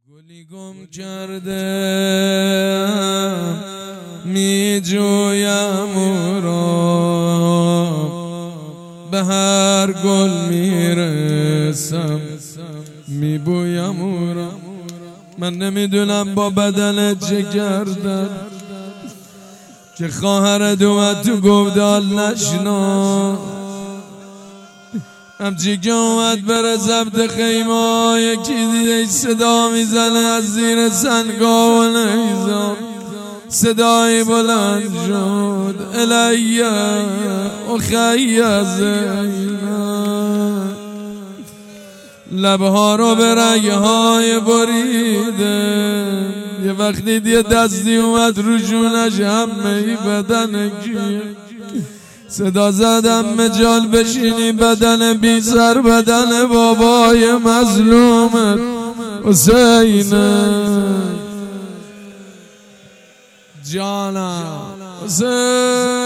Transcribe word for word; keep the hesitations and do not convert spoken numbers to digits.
گلی گم کرده می جویم او را، به هر گل میرسم می بویم او را. من نمیدونم با بدن چه کردم که خواهر دومد تو گودال نشنا، همچی که اومد بره ضبط خیمه، یکی دیده صدا میزنه از زیر سنگا و نیزا. صدای بلند شد الیه اخی زینب، لبها رو به رگهای بریده. یه وقتی یه دستی اومد رو جونش، همه ای بدن کیه. صدا زدم مجال بشینی، بدن بی سر، بدن بابای مظلوم حسین جانم حسین.